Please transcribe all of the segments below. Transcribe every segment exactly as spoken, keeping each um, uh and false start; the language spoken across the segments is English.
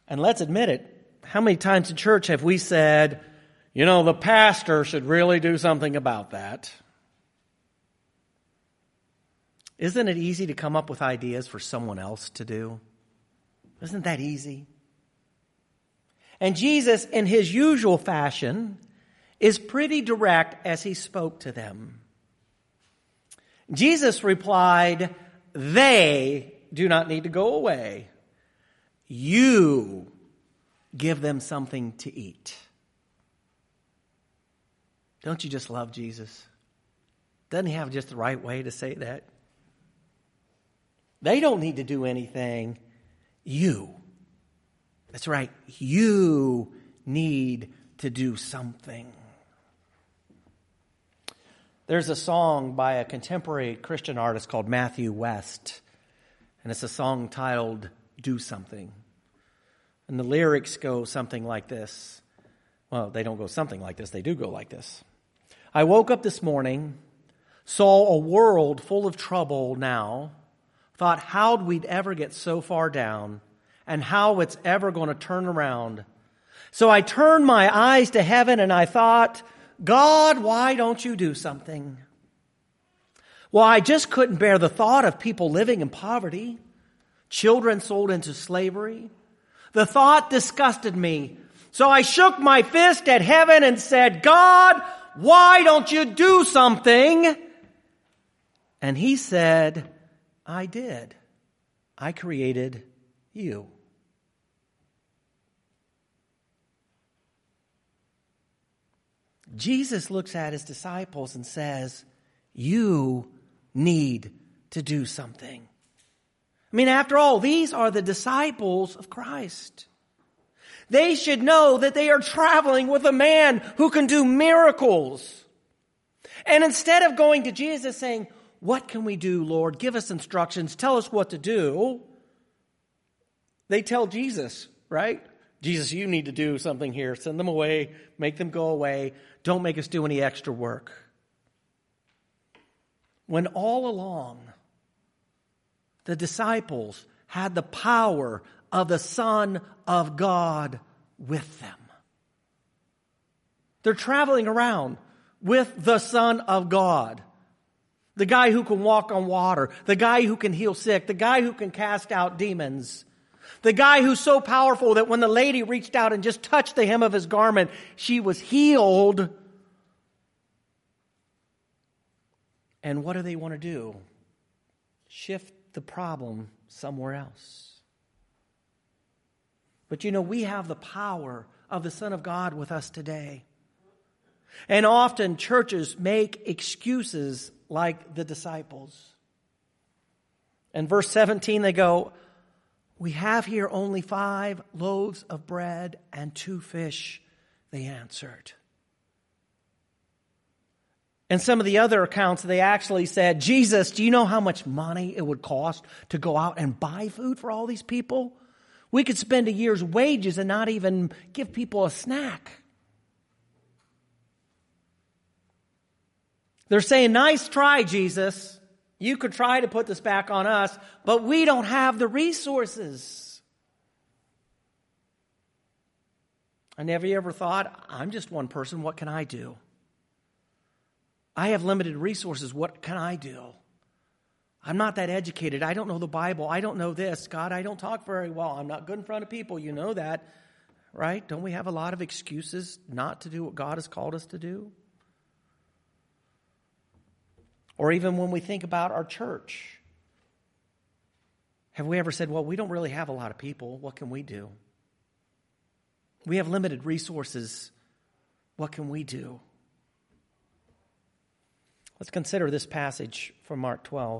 And let's admit it, how many times in church have we said, you know, the pastor should really do something about that? Isn't it easy to come up with ideas for someone else to do? Isn't that easy? And Jesus, in his usual fashion, is pretty direct as he spoke to them. Jesus replied, they do not need to go away. You give them something to eat. Don't you just love Jesus? Doesn't he have just the right way to say that? They don't need to do anything. You. That's right. You need to do something. There's a song by a contemporary Christian artist called Matthew West. And it's a song titled, Do Something. And the lyrics go something like this. Well, they don't go something like this. They do go like this. I woke up this morning, saw a world full of trouble now, thought how'd we'd ever get so far down, and how it's ever going to turn around. So I turned my eyes to heaven and I thought, God, why don't you do something? Well, I just couldn't bear the thought of people living in poverty, children sold into slavery. The thought disgusted me. So I shook my fist at heaven and said, God, why don't you do something? And he said, I did. I created you. Jesus looks at his disciples and says, you need to do something. I mean, after all, these are the disciples of Christ. They should know that they are traveling with a man who can do miracles. And instead of going to Jesus saying, what can we do, Lord? Give us instructions. Tell us what to do. They tell Jesus, right? Jesus, you need to do something here. Send them away. Make them go away. Don't make us do any extra work. When all along, the disciples had the power of the Son of God with them. They're traveling around with the Son of God. The guy who can walk on water. The guy who can heal sick. The guy who can cast out demons. The guy who's so powerful that when the lady reached out and just touched the hem of his garment, she was healed. And what do they want to do? Shift the problem somewhere else. But you know, we have the power of the Son of God with us today. And often churches make excuses like the disciples. In verse seventeen they go, we have here only five loaves of bread and two fish, they answered. And some of the other accounts, they actually said, Jesus, do you know how much money it would cost to go out and buy food for all these people? We could spend a year's wages and not even give people a snack. They're saying, nice try, Jesus. You could try to put this back on us, but we don't have the resources. And have you ever thought, I'm just one person, what can I do? I have limited resources, what can I do? I'm not that educated. I don't know the Bible. I don't know this. God, I don't talk very well. I'm not good in front of people. You know that, right? Don't we have a lot of excuses not to do what God has called us to do? Or even when we think about our church, have we ever said, well, we don't really have a lot of people. What can we do? We have limited resources. What can we do? Let's consider this passage from Mark twelve.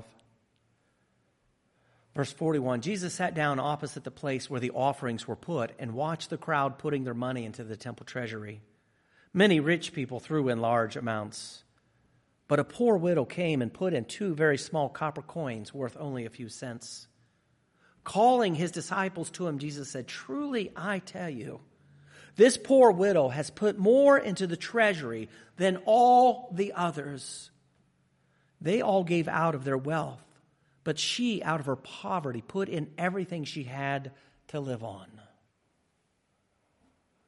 Verse forty-one, Jesus sat down opposite the place where the offerings were put and watched the crowd putting their money into the temple treasury. Many rich people threw in large amounts. But a poor widow came and put in two very small copper coins worth only a few cents. Calling his disciples to him, Jesus said, truly I tell you, this poor widow has put more into the treasury than all the others. They all gave out of their wealth, but she, out of her poverty, put in everything she had to live on.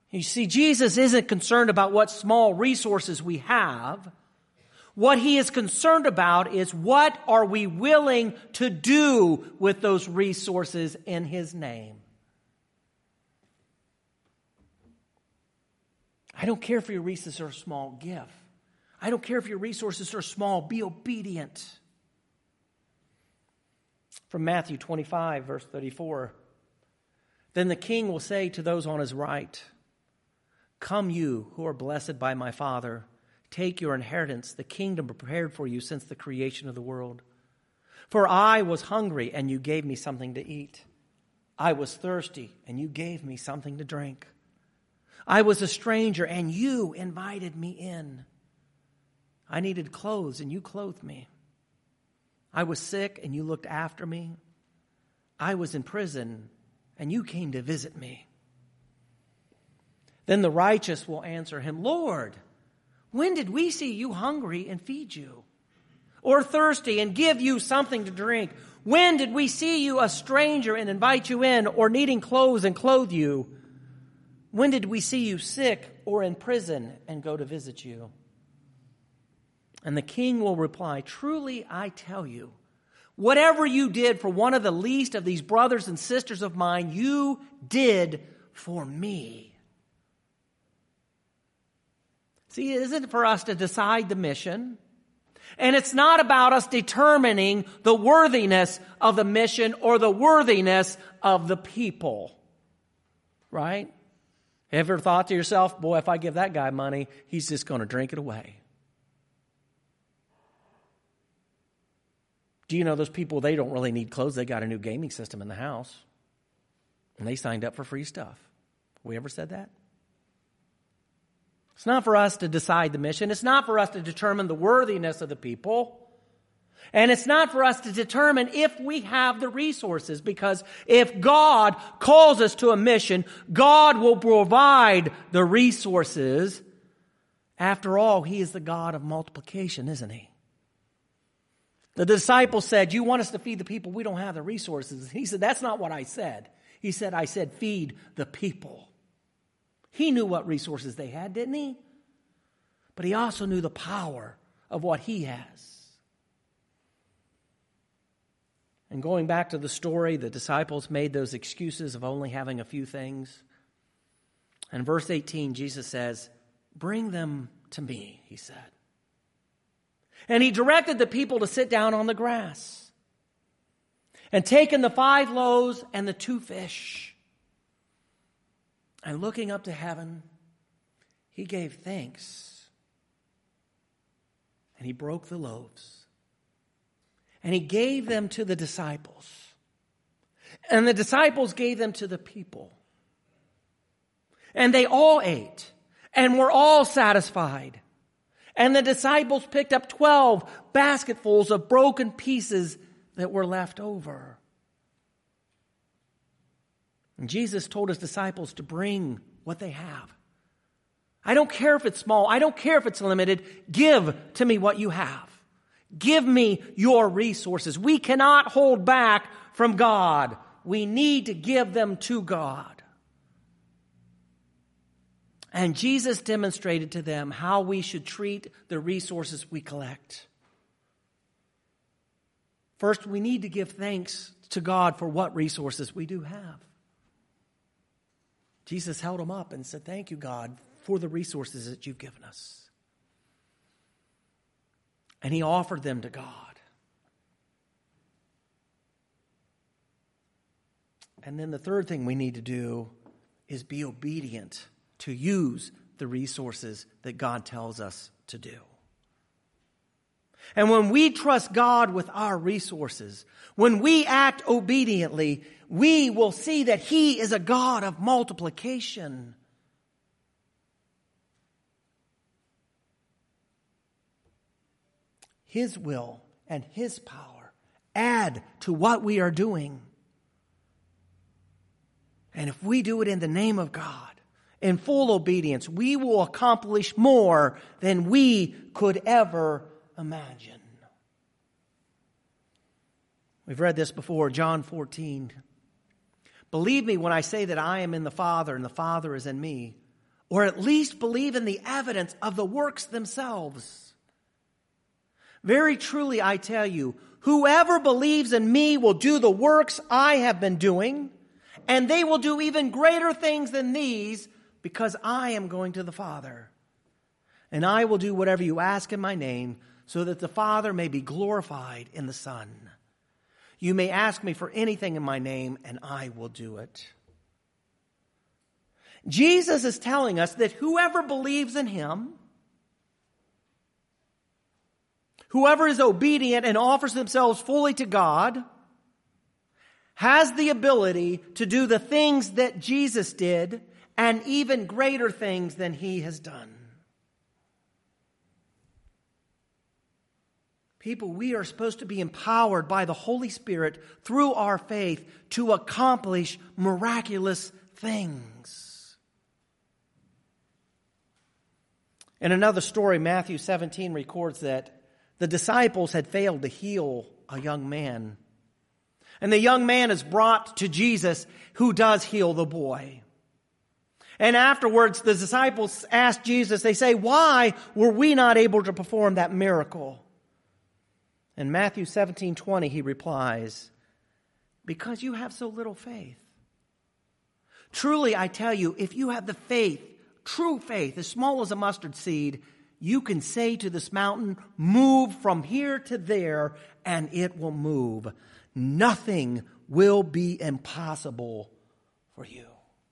You see, Jesus isn't concerned about what small resources we have. What he is concerned about is what are we willing to do with those resources in his name. I don't care if your resources are a small gift. I don't care if your resources are small. Be obedient. From Matthew twenty-five, verse thirty-four. Then the king will say to those on his right, "Come you who are blessed by my Father, take your inheritance, the kingdom prepared for you since the creation of the world. For I was hungry, and you gave me something to eat. I was thirsty, and you gave me something to drink. I was a stranger, and you invited me in. I needed clothes, and you clothed me. I was sick, and you looked after me. I was in prison, and you came to visit me." Then the righteous will answer him, "Lord, when did we see you hungry and feed you? Or thirsty and give you something to drink? When did we see you a stranger and invite you in, or needing clothes and clothe you? When did we see you sick or in prison and go to visit you?" And the king will reply, "Truly I tell you, whatever you did for one of the least of these brothers and sisters of mine, you did for me." See, it isn't for us to decide the mission. And it's not about us determining the worthiness of the mission or the worthiness of the people. Right? Ever thought to yourself, boy, if I give that guy money, he's just going to drink it away? Do you know those people, they don't really need clothes. They got a new gaming system in the house. And they signed up for free stuff. We ever said that? It's not for us to decide the mission. It's not for us to determine the worthiness of the people. And it's not for us to determine if we have the resources, because if God calls us to a mission, God will provide the resources. After all, he is the God of multiplication, isn't he? The disciples said, "You want us to feed the people? We don't have the resources." He said, "That's not what I said." He said, "I said feed the people." He knew what resources they had, didn't he? But he also knew the power of what he has. And going back to the story, the disciples made those excuses of only having a few things. And verse eighteen, Jesus says, "Bring them to me," he said. And he directed the people to sit down on the grass. And taking the five loaves and the two fish, and looking up to heaven, he gave thanks. And he broke the loaves. And he gave them to the disciples. And the disciples gave them to the people. And they all ate. And were all satisfied. And the disciples picked up twelve basketfuls of broken pieces that were left over. And Jesus told his disciples to bring what they have. I don't care if it's small. I don't care if it's limited. Give to me what you have. Give me your resources. We cannot hold back from God. We need to give them to God. And Jesus demonstrated to them how we should treat the resources we collect. First, we need to give thanks to God for what resources we do have. Jesus held them up and said, "Thank you, God, for the resources that you've given us." And he offered them to God. And then the third thing we need to do is be obedient to use the resources that God tells us to do. And when we trust God with our resources, when we act obediently, we will see that he is a God of multiplication. His will and his power add to what we are doing. And if we do it in the name of God, in full obedience, we will accomplish more than we could ever imagine. We've read this before, John fourteen. "Believe me when I say that I am in the Father and the Father is in me. or at least believe in the evidence of the works themselves. Very truly, I tell you, whoever believes in me will do the works I have been doing, and they will do even greater things than these, because I am going to the Father. And I will do whatever you ask in my name, so that the Father may be glorified in the Son. You may ask me for anything in my name, and I will do it. Jesus is telling us that whoever believes in him, whoever is obedient and offers themselves fully to God, has the ability to do the things that Jesus did and even greater things than he has done. People, we are supposed to be empowered by the Holy Spirit through our faith to accomplish miraculous things. In another story, Matthew seventeen records that the disciples had failed to heal a young man. And the young man is brought to Jesus, who does heal the boy. And afterwards, the disciples ask Jesus, they say, why were we not able to perform that miracle? In Matthew seventeen twenty, he replies, because you have so little faith. Truly, I tell you, if you have the faith, true faith, as small as a mustard seed, you can say to this mountain, move from here to there, and it will move. Nothing will be impossible for you.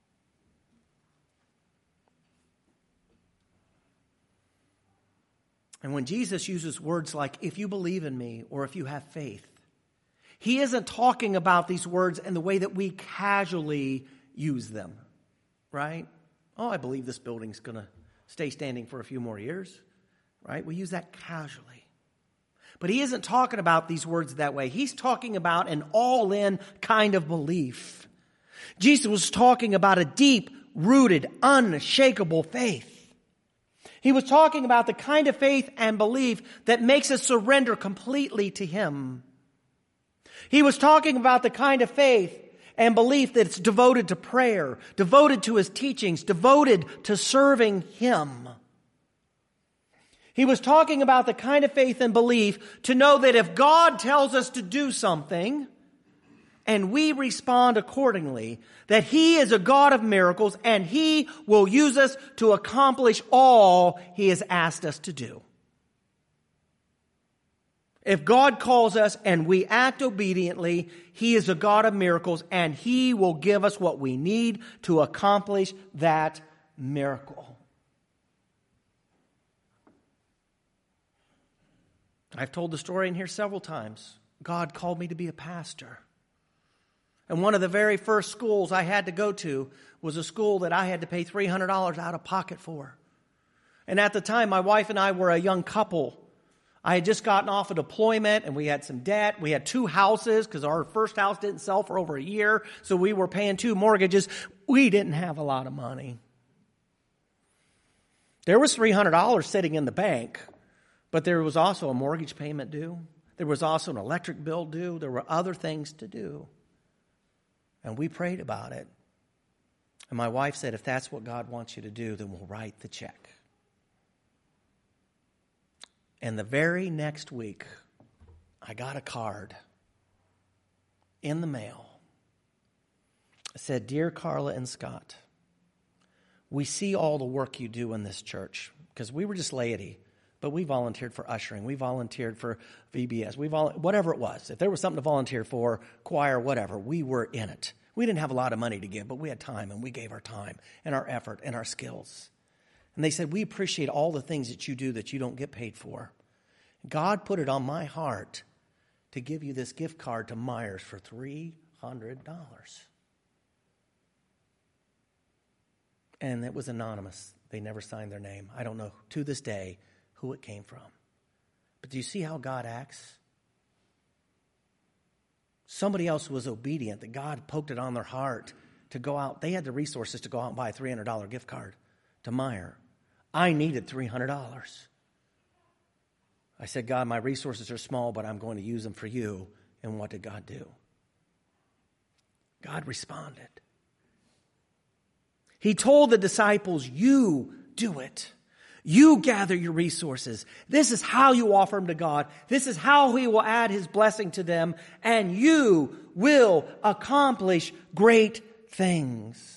And when Jesus uses words like, if you believe in me, or if you have faith, he isn't talking about these words in the way that we casually use them, right? Oh, I believe this building's going to stay standing for a few more years, right? We use that casually. But he isn't talking about these words that way. He's talking about an all-in kind of belief. Jesus was talking about a deep-rooted, unshakable faith. He was talking about the kind of faith and belief that makes us surrender completely to him. He was talking about the kind of faith and belief that's devoted to prayer, devoted to his teachings, devoted to serving him. He was talking about the kind of faith and belief to know that if God tells us to do something and we respond accordingly, that he is a God of miracles and he will use us to accomplish all he has asked us to do. If God calls us and we act obediently, he is a God of miracles and he will give us what we need to accomplish that miracle. I've told the story in here several times. God called me to be a pastor. And one of the very first schools I had to go to was a school that I had to pay three hundred dollars out of pocket for. And at the time, my wife and I were a young couple. I had just gotten off a deployment and we had some debt. We had two houses because our first house didn't sell for over a year. So we were paying two mortgages. We didn't have a lot of money. There was three hundred dollars sitting in the bank, but there was also a mortgage payment due. There was also an electric bill due. There were other things to do. And we prayed about it. And my wife said, if that's what God wants you to do, then we'll write the check. And the very next week, I got a card in the mail. It said, Dear Carla and Scott, we see all the work you do in this church. Because we were just laity. But we volunteered for ushering. We volunteered for V B S. We vol- whatever it was. If there was something to volunteer for, choir, whatever, we were in it. We didn't have a lot of money to give, but we had time, and we gave our time and our effort and our skills. And they said, we appreciate all the things that you do that you don't get paid for. God put it on my heart to give you this gift card to Myers for three hundred dollars. And it was anonymous. They never signed their name. I don't know to this day who it came from. But do you see how God acts? Somebody else was obedient, that God poked it on their heart to go out. They had the resources to go out and buy a three hundred dollars gift card to Meijer. I needed three hundred dollars. I said, God, my resources are small, but I'm going to use them for you. And what did God do? God responded. He told the disciples, you do it. You gather your resources. This is how you offer them to God. This is how He will add His blessing to them. And you will accomplish great things.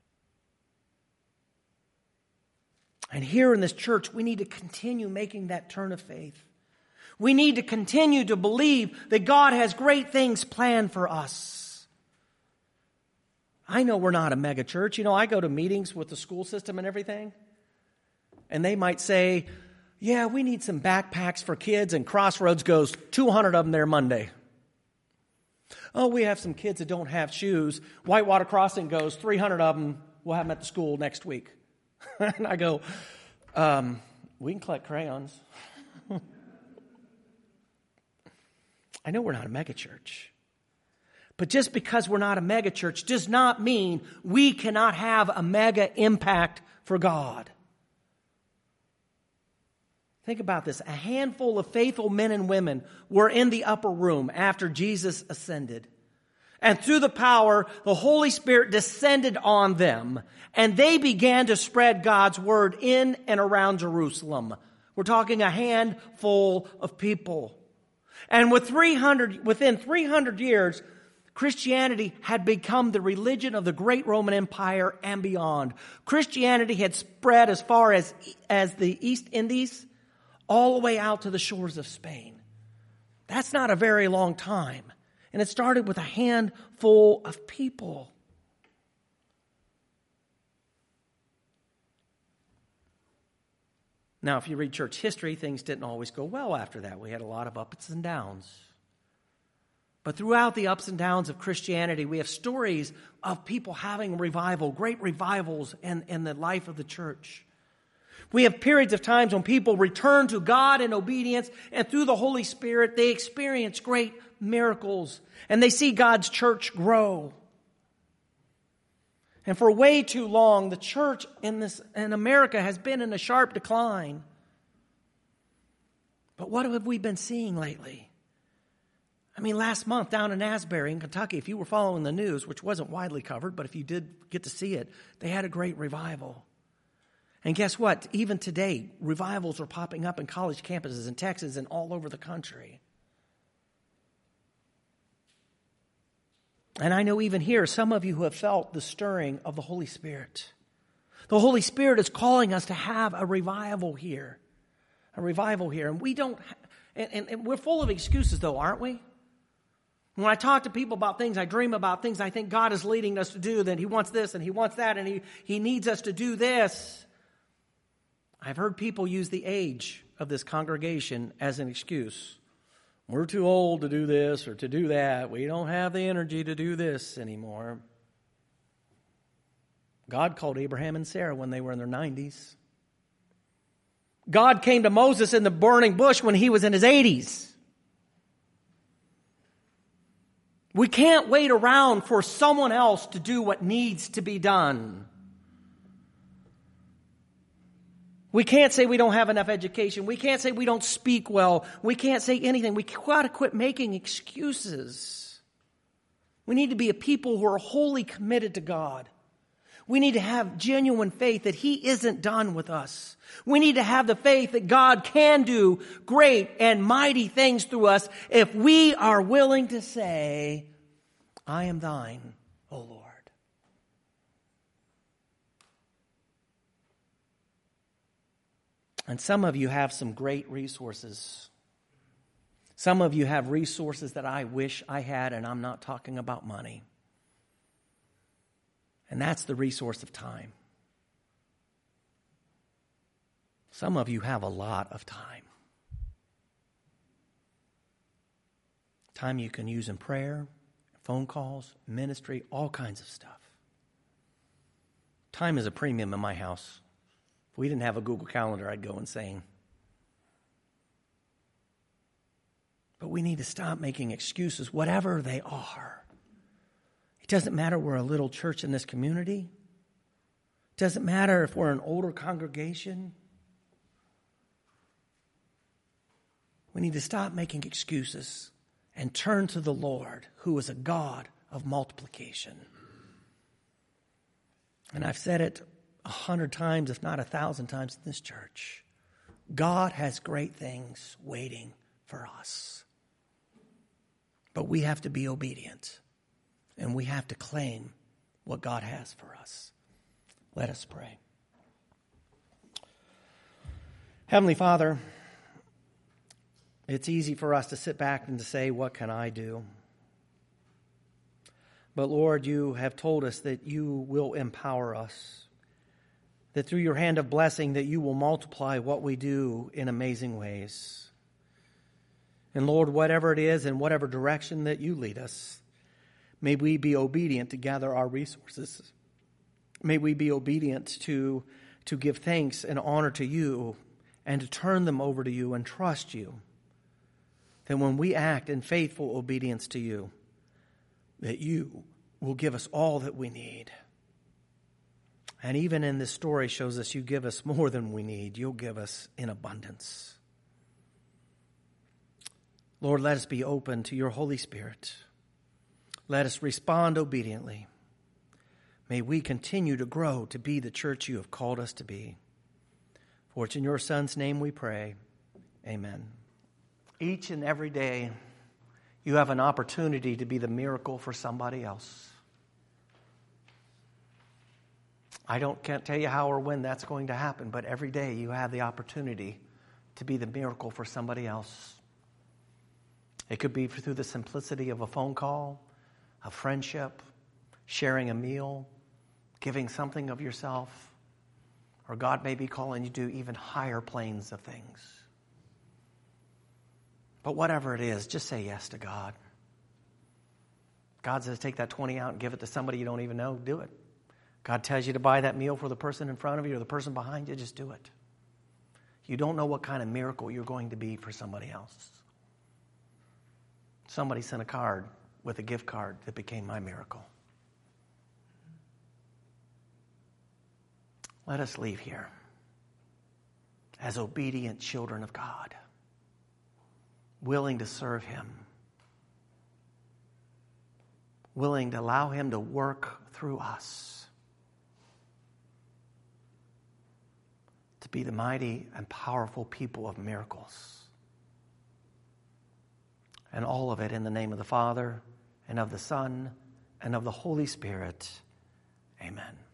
And here in this church, we need to continue making that turn of faith. We need to continue to believe that God has great things planned for us. I know we're not a mega church. You know, I go to meetings with the school system and everything. And they might say, yeah, we need some backpacks for kids. And Crossroads goes, two hundred of them there Monday. Oh, we have some kids that don't have shoes. Whitewater Crossing goes, three hundred of them, we'll have them at the school next week. And I go, um, we can collect crayons. I know we're not a mega church. But just because we're not a mega church does not mean we cannot have a mega impact for God. Think about this. A handful of faithful men and women were in the upper room after Jesus ascended. And through the power, the Holy Spirit descended on them. And they began to spread God's word in and around Jerusalem. We're talking a handful of people. And with three hundred, within three hundred years, Christianity had become the religion of the great Roman Empire and beyond. Christianity had spread as far as, as the East Indies, all the way out to the shores of Spain. That's not a very long time. And it started with a handful of people. Now, if you read church history, things didn't always go well after that. We had a lot of ups and downs. But throughout the ups and downs of Christianity, we have stories of people having revival, great revivals in, in the life of the church. We have periods of times when people return to God in obedience, and through the Holy Spirit, they experience great miracles, and they see God's church grow. And for way too long, the church in this in America has been in a sharp decline. But what have we been seeing lately? I mean, last month down in Asbury in Kentucky, if you were following the news, which wasn't widely covered, but if you did get to see it, they had a great revival. And guess what? Even today, revivals are popping up in college campuses in Texas and all over the country. And I know even here, some of you who have felt the stirring of the Holy Spirit. The Holy Spirit is calling us to have a revival here. A revival here. And we don't, and, and, and we're full of excuses though, aren't we? When I talk to people about things, I dream about things I think God is leading us to do, that He wants this and He wants that and He, he needs us to do this. I've heard people use the age of this congregation as an excuse. We're too old to do this or to do that. We don't have the energy to do this anymore. God called Abraham and Sarah when they were in their nineties. God came to Moses in the burning bush when he was in his eighties. We can't wait around for someone else to do what needs to be done. We can't say we don't have enough education. We can't say we don't speak well. We can't say anything. We got to quit making excuses. We need to be a people who are wholly committed to God. We need to have genuine faith that He isn't done with us. We need to have the faith that God can do great and mighty things through us if we are willing to say, I am thine, O Lord. And some of you have some great resources. Some of you have resources that I wish I had, and I'm not talking about money. And that's the resource of time. Some of you have a lot of time. Time you can use in prayer, phone calls, ministry, all kinds of stuff. Time is a premium in my house. If we didn't have a Google Calendar, I'd go insane. But we need to stop making excuses, whatever they are. It doesn't matter we're a little church in this community. It doesn't matter if we're an older congregation. We need to stop making excuses and turn to the Lord, who is a God of multiplication. And I've said it a hundred times, if not a thousand times in this church. God has great things waiting for us. But we have to be obedient. And we have to claim what God has for us. Let us pray. Heavenly Father, it's easy for us to sit back and to say, what can I do? But Lord, you have told us that you will empower us, that through your hand of blessing that you will multiply what we do in amazing ways. And Lord, whatever it is and whatever direction that you lead us, may we be obedient to gather our resources. May we be obedient to, to give thanks and honor to you and to turn them over to you and trust you. That when we act in faithful obedience to you, that you will give us all that we need. And even in this story shows us you give us more than we need. You'll give us in abundance. Lord, let us be open to your Holy Spirit. Let us respond obediently. May we continue to grow to be the church you have called us to be. For it's in your Son's name we pray. Amen. Each and every day, you have an opportunity to be the miracle for somebody else. I don't can't tell you how or when that's going to happen, but every day you have the opportunity to be the miracle for somebody else. It could be through the simplicity of a phone call, a friendship, sharing a meal, giving something of yourself, or God may be calling you to even higher planes of things. But whatever it is, just say yes to God. God says take that twenty out and give it to somebody you don't even know, do it. God tells you to buy that meal for the person in front of you or the person behind you, just do it. You don't know what kind of miracle you're going to be for somebody else. Somebody sent a card with a gift card that became my miracle. Let us leave here as obedient children of God, willing to serve him, willing to allow him to work through us to be the mighty and powerful people of miracles. And all of it in the name of the Father, and of the Son, and of the Holy Spirit. Amen.